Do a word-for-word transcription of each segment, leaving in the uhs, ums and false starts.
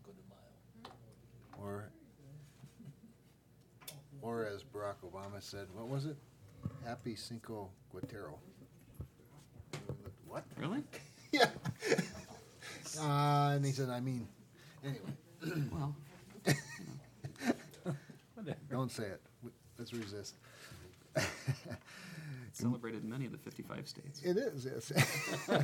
Or, or as Barack Obama said, what was it? Happy Cinco Guerrero. What? Really? Yeah. Uh, and he said, I mean, anyway. Well, Don't say it. We- Let's resist. celebrated in many of the fifty-five states. It is, yes.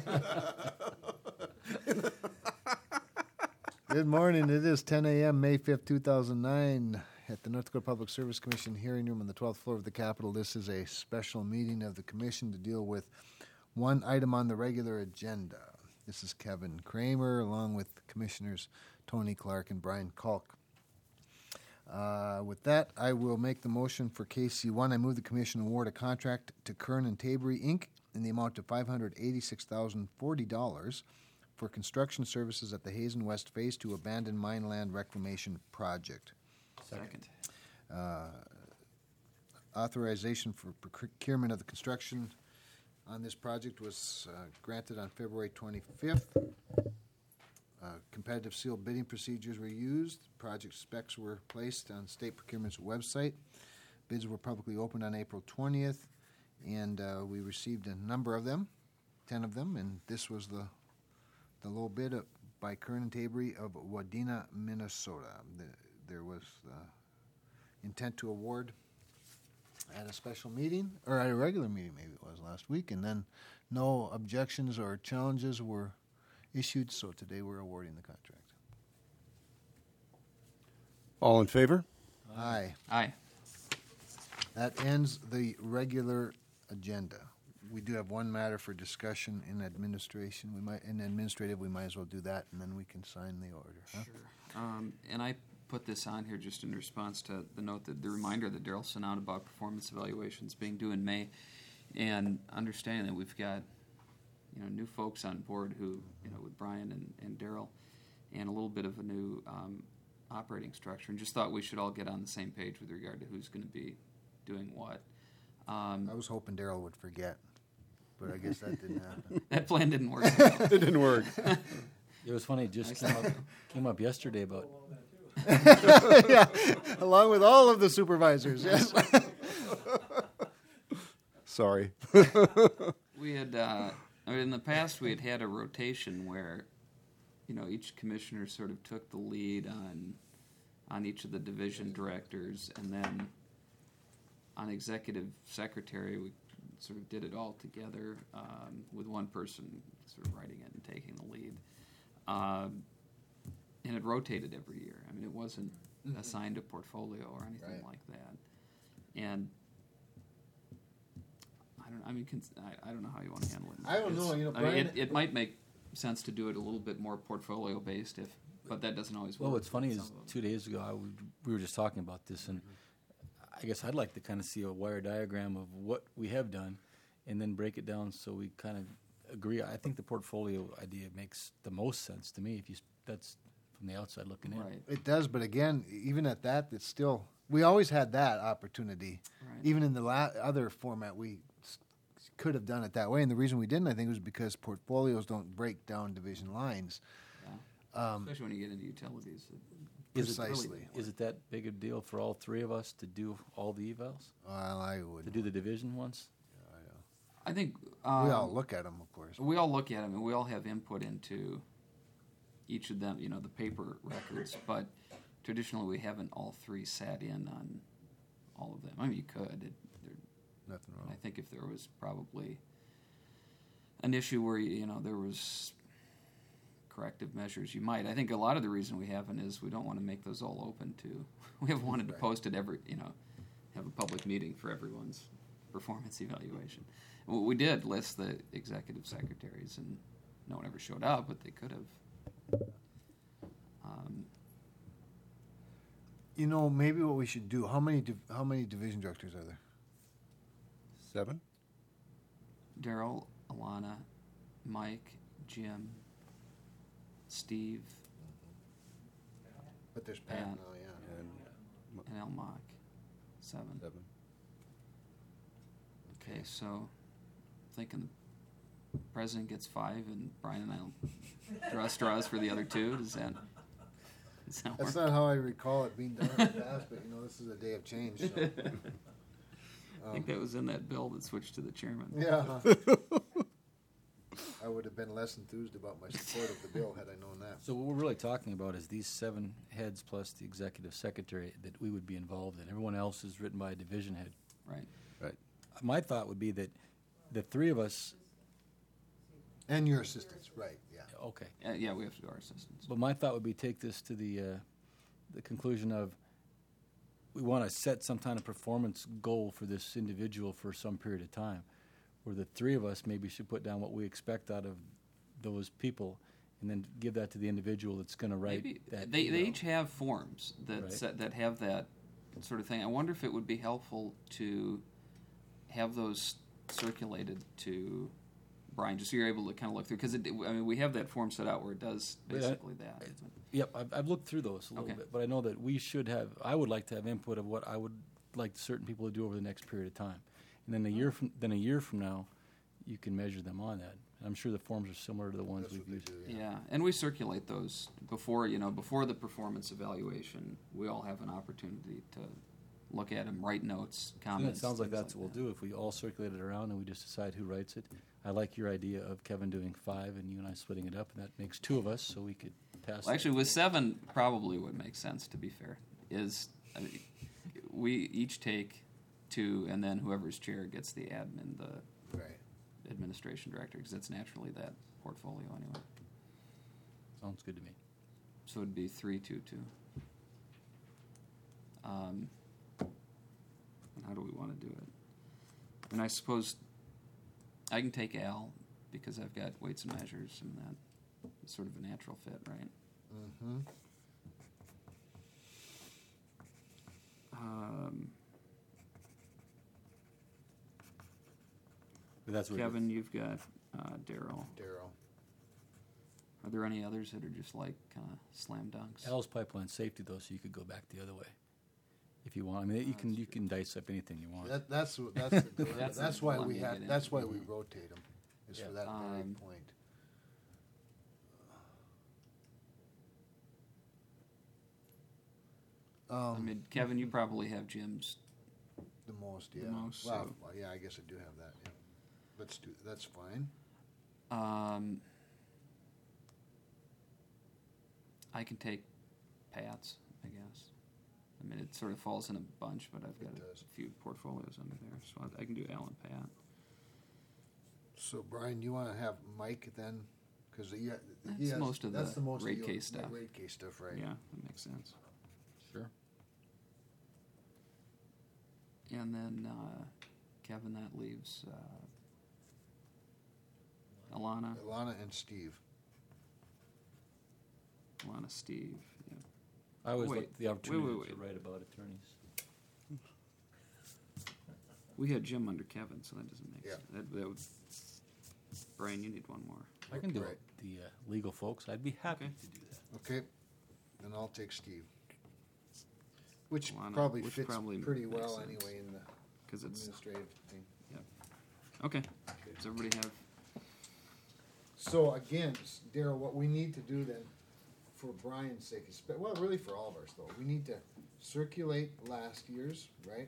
Good morning. It is ten a.m., May fifth, two thousand nine, at the North Dakota Public Service Commission hearing room on the twelfth floor of the Capitol. This is a special meeting of the Commission to deal with one item on the regular agenda. This is Kevin Kramer, along with Commissioners Tony Clark and Brian Kalk. Uh, with that, I will make the motion for K C one. I move the Commission award a contract to Kern and Tabery, Incorporated in the amount of five hundred eighty-six thousand forty dollars for construction services at the Hazen West Phase two Abandoned Mine Land Reclamation Project. Second. Uh, authorization for procurement of the construction on this project was uh, granted on February twenty-fifth. Uh, competitive sealed bidding procedures were used. Project specs were placed on state procurement's website. Bids were publicly opened on April twentieth, and uh, we received a number of them, ten of them, and this was the the low bid uh, by Kern and Tabery of Wadena, Minnesota. The, there was uh, intent to award at a special meeting, or at a regular meeting maybe it was last week, and then no objections or challenges were issued, so today we're awarding the contract. All in favor? Aye. Aye. That ends the regular agenda. We do have one matter for discussion in administration. We might, in administrative, we might as well do that, and then we can sign the order. Huh? Sure. Um, and I put this on here just in response to the note that the reminder that Daryl sent out about performance evaluations being due in May, and understanding that we've got, you know, new folks on board who, you know, with Brian and, and Daryl, and a little bit of a new um, operating structure, and just thought we should all get on the same page with regard to who's going to be doing what. Um, I was hoping Daryl would forget, but I guess that didn't happen. that plan didn't work. So. It didn't work. It was funny. It just came up, came up yesterday about. Yeah, along with all of the supervisors. Yes. Sorry. We had, uh, I mean, in the past, we had had a rotation where, you know, each commissioner sort of took the lead on, on each of the division directors, and then on executive secretary, we sort of did it all together um, with one person sort of writing it and taking the lead. Um, and it rotated every year. I mean, it wasn't assigned a portfolio or anything Right. like that. And I don't. I mean, cons- I, I don't know how you want to handle it. I don't It's- know, you know, I mean, Brian- it, it might make sense to do it a little bit more portfolio based, if, but that doesn't always work. Well, what's funny with is some of them. two days ago I would, we were just talking about this, and I guess I'd like to kind of see a wire diagram of what we have done, and then break it down so we kind of agree. I think the portfolio idea makes the most sense to me. If you s- that's from the outside looking in. Right. It does, but again, even at that, it's still, we always had that opportunity. Right. Even in the la- other format, we s- could have done it that way. And the reason we didn't, I think, was because portfolios don't break down division lines. Yeah. Um, Especially when you get into utilities. It- Is it, Precisely. is it that big a deal for all three of us to do all the evals? Well, I To would. do the division ones? I think um, We all look at them, of course. We all look at them, and we all have input into each of them. You know, the paper records, but traditionally we haven't all three sat in on all of them. I mean, you could. It, there, Nothing I wrong. think if there was probably an issue where you know there was corrective measures, you might. I think a lot of the reason we haven't is we don't want to make those all open to. We haven't wanted to Right. post it every, you know, have a public meeting for everyone's performance evaluation. Well, we did list the executive secretaries, and no one ever showed up, but they could have. Um, You know, maybe what we should do. How many div- how many division directors are there? Seven? Daryl, Alana, Mike, Jim, Steve, But there's Pat Pat. now, yeah. And and El Mock. Seven. seven. Okay, so thinking the president gets five and Brian and I will draw straws for the other two. Does that? Does that That's work? not how I recall it being done in the past, but you know, this is a day of change, so. I think that was in that bill that switched to the chairman. Yeah. I would have been less enthused about my support of the bill had I known that. So what we're really talking about is these seven heads plus the executive secretary that we would be involved in. Everyone else is written by a division head. Right. Right. My thought would be that the three of us, And your assistants, right, yeah. okay, Uh, yeah, we have to do our assistants. but my thought would be take this to the, uh, the conclusion of we want to set some kind of performance goal for this individual for some period of time, where the three of us maybe should put down what we expect out of those people and then give that to the individual that's going to write Maybe that. they, they email. each have forms that Right. set, that have that sort of thing. I wonder if it would be helpful to have those circulated to Brian, just so you're able to kind of look through. Because I mean, we have that form set out where it does But I- basically that. Yep, I've, I've looked through those a little Okay. bit, but I know that we should have, I would like to have input of what I would like certain people to do over the next period of time. And then a year from, then a year from now, you can measure them on that. And I'm sure the forms are similar to the ones That's we've what they used. do, Yeah. yeah. and we circulate those before you know before the performance evaluation. We all have an opportunity to look at them, write notes, And comments. it sounds like things that's what we'll that. do if we all circulate it around and we just decide who writes it. I like your idea of Kevin doing five and you and I splitting it up, and that makes two of us, so we could pass. Well, actually, with seven, probably would make sense. To be fair, is I mean, we each take two, and then whoever's chair gets the admin, the Right. administration director, because it's naturally that portfolio anyway. Sounds good to me. So it'd be three, two, two. Um, and how do we want to do it? And I suppose I can take Al because I've got weights and measures, and that is sort of a natural fit, right? Mm-hmm. Um, But that's what Kevin, you've got uh, Daryl. Daryl. Are there any others that are just like kind of slam dunks? Al's pipeline safety though, so you could go back the other way if you want. I mean, you can you can dice up anything you want. That, that's, what- that's, the, That's that's the why one we you have, get that's into. why we rotate them, is Yeah. for that very Um, point. I Um, mean, Kevin, you probably have Jim's. the most, the yeah. most, Well, so- well, yeah, I guess I do have that, yeah. Let's do, that's fine. Um, I can take Pat's, I guess. I mean, it sort of falls in a bunch, but I've got It a does. few portfolios under there, so I, I can do Al and Pat. So Brian, you wanna have Mike then? Cause he, ha- That's he has, most of that's the the most of rate your- case the stuff. Rate case stuff, right? Yeah, that makes sense. Sure. And then uh, Kevin, that leaves uh, Alana, Alana and Steve. Alana, Steve. Yeah. I always Wait, like the opportunity wait, wait, to wait. write about attorneys. We had Jim under Kevin, so that doesn't make Yeah. sense. That, that would. Brian, you need one more. I can do Right. it. The uh, legal folks, I'd be happy Okay. to do that. Okay, then I'll take Steve. Which Alana, probably which fits probably pretty makes well sense. anyway in the Because it's. administrative thing. Okay. Does everybody have. So again, s- Daryl, what we need to do then, for Brian's sake, is, well, really for all of ours though, we need to circulate last year's, right?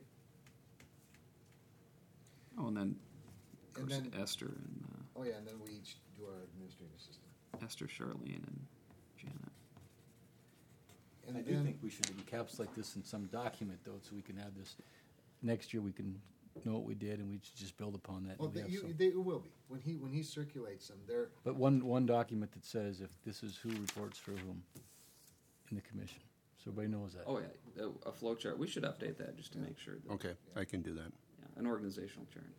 Oh, and then. Of And course, then- Esther and. Uh, Oh yeah, and then we each do our administrative assistant. Esther, Charlene, and Janet. And I do then- think we should encapsulate this in some document though, so we can have this, next year we can know what we did and we should just build upon that. Well, and we they, have you, some- they will be, when he, when he circulates them, they're, But one, one document that says if this is who reports for whom in the commission, so everybody knows that. Oh, yeah. A, a flow chart. We should update that just to make sure that. Okay, I can do that. Yeah, an organizational chart.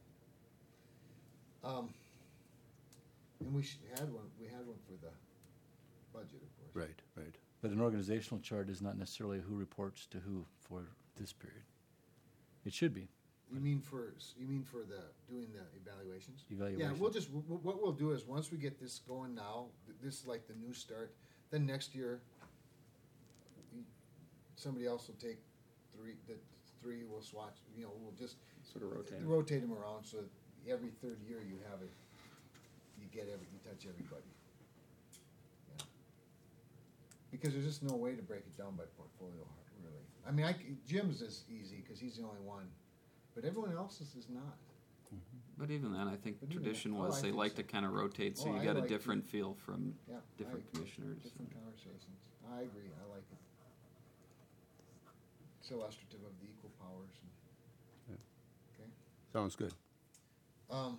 um, and we should, had one, we had one for the budget, of course. Right, right. But an organizational chart is not necessarily who reports to who for this period. It should be. You mean for, you mean for the, doing the evaluations? Yeah, Evaluation. we'll just, w- w- what we'll do is, once we get this going now, th- this is like the new start, then next year, we- somebody else will take three, the three will swatch, you know, we'll just Sort of rotate. rotate them around, so that every third year you have it, you get every, you touch everybody. Yeah. because there's just no way to break it down by portfolio, really. I mean, I c Jim's is easy because he's the only one, but everyone else's is not. But even then, I think But even tradition then- oh, was I they think like so. to kind of rotate, so Oh, you I got a like different feel from Yeah, different I, commissioners. different conversations. I agree. I like it. It's illustrative of the equal powers. And, okay. Sounds good. Um,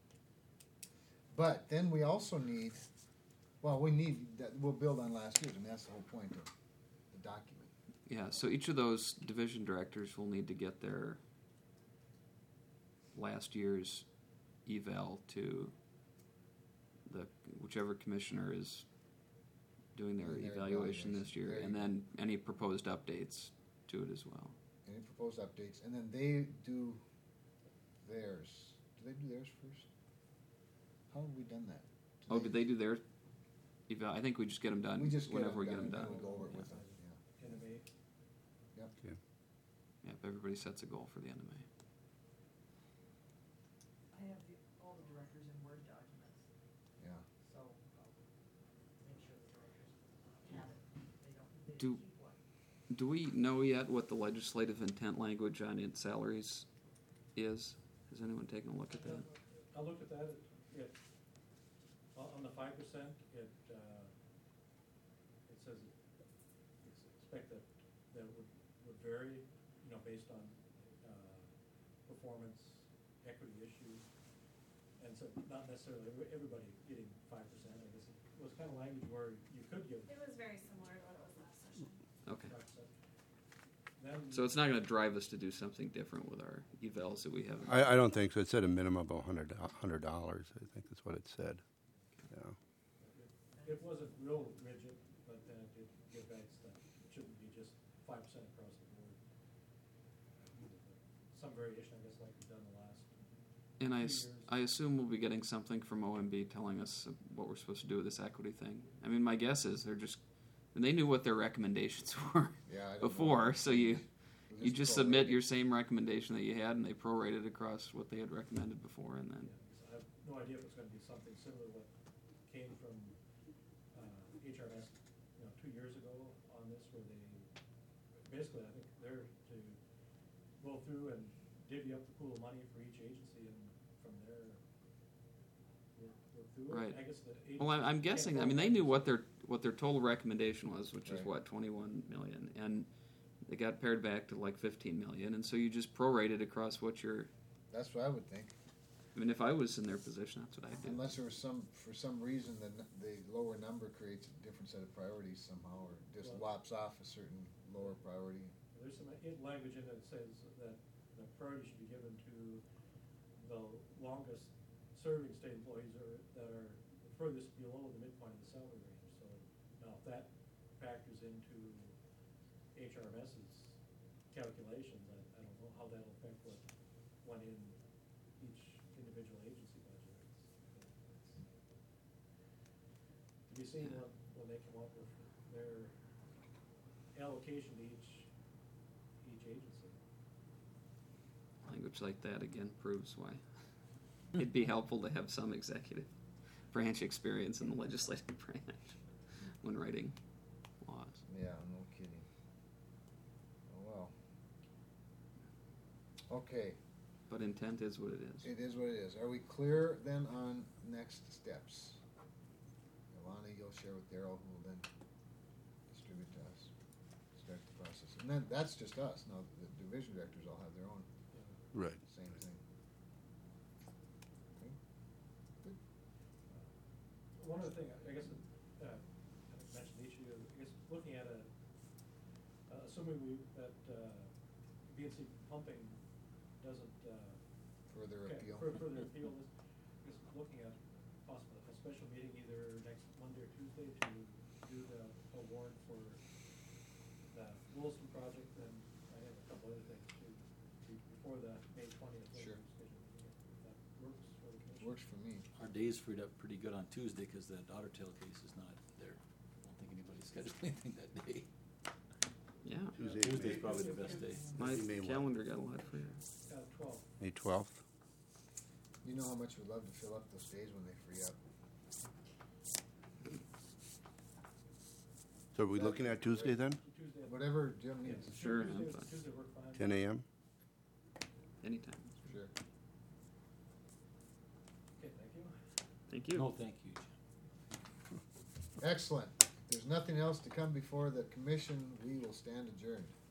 but then we also need, well, we need that. We'll build on last year's, and that's the whole point of the document. Yeah, so each of those division directors will need to get their last year's eval to the whichever commissioner is doing their Doing their evaluation evaluation. this year, There you and go. then any proposed updates to it as well. Any proposed updates, and then they do theirs. Do they do theirs first? How have we done that? Do Oh, did they do their eval? I think we just get them done We just get whenever them we get done, them and done. then we go over it with them. Yeah. N M A. Yep. Yeah, if everybody sets a goal for the N M A. I have the, all the directors in Word documents, Yeah. so I'll make sure the directors have it. They don't, they Do- keep one. Do we know yet what the legislative intent language on its salaries is? Has anyone taken a look at that? I looked at that, it, it, on on the five percent, it, uh, it says it- it's expect that, that would, would vary, you know, based on, uh, performance, equity issues. And so not necessarily every- everybody getting five percent, I guess it was kind of language where you could give It was very similar to what it was last session. Okay. five percent. Then. So it's not going to drive us to do something different with our evals that we have. I, I don't think so. It said a minimum of a hundred, a hundred dollars. I think that's what it said. Yeah. It wasn't real rigid, but then it did give back that it shouldn't be just five percent across the board. Some variation, I guess, like we've done the last. And I, two s- years. I assume we'll be getting something from O M B telling us what we're supposed to do with this equity thing. I mean, my guess is they're just, and they knew what their recommendations were Yeah. I don't know. before, so you We'll you just prorate submit it. your same recommendation that you had, and they prorated across what they had recommended before, and then. Yeah, 'cause I have no idea if it's gonna be something similar to what came from, uh, H R S, you know, two years ago on this, where they, basically, I think they're to go through and divvy up the pool of money for each agency and from there, work, work through it. Right. I guess the Well, I'm, I'm agencies guessing. can't I mean, they vote. knew what their what their total recommendation was, which is Right. what twenty-one million, and they got pared back to like fifteen million, and so you just prorated across what your. That's what I would think. I mean, if I was in their position, that's what I'd do. Unless there was some, for some reason, the, n- the lower number creates a different set of priorities somehow, or just Well- lops off a certain lower priority. There's some in- language in it that says that the priority should be given to the longest serving state employees or that are furthest below the midpoint of the salary range. So now if that factors into H R M S's calculations, I, I don't know how that'll affect what went in each individual agency budget. It's, it's to be seen when, when they come up with their allocation to each, each agency. Language like that again proves why it'd be helpful to have some executive branch experience in the legislative branch when writing laws. Yeah, no kidding. Oh, well. Okay, But intent is what it is. it is what it is. Are we clear then on next steps? Alana, you'll share with Daryl, who will then distribute to us, start the process. And then, that's just us. Now, the division directors all have their own, Right. same thing. Okay. Good. One other thing, I guess, uh, I think I mentioned each of you, I guess, looking at a, uh, assuming we, that, uh, B and C pumping doesn't, uh. Further okay, appeal. fur- Further appeal, this, I guess, looking at possible, a special meeting either next Monday or Tuesday to do the, a warrant for the Williston project, and I have a couple other things too, be- before the May twentieth. Sure. That works for the commission. Works for me. Our days freed up pretty good on Tuesday because the Otter Tail case is not there. I don't think anybody's scheduled anything that day. Yeah. Tuesday, Tuesday's May- probably the best day. My May what? calendar got a lot for you. Uh, twelve. May twelfth. You know how much we'd love to fill up those days when they free up. So are we looking at Tuesday then, Tuesday. at- Whatever Jim Yeah, needs. Sure, I'm Tuesday, fine. Tuesday work fine. ten a.m.? Anytime. Sure. Okay, thank you. Thank you. No, thank you. Excellent. If there's nothing else to come before the commission, we will stand adjourned.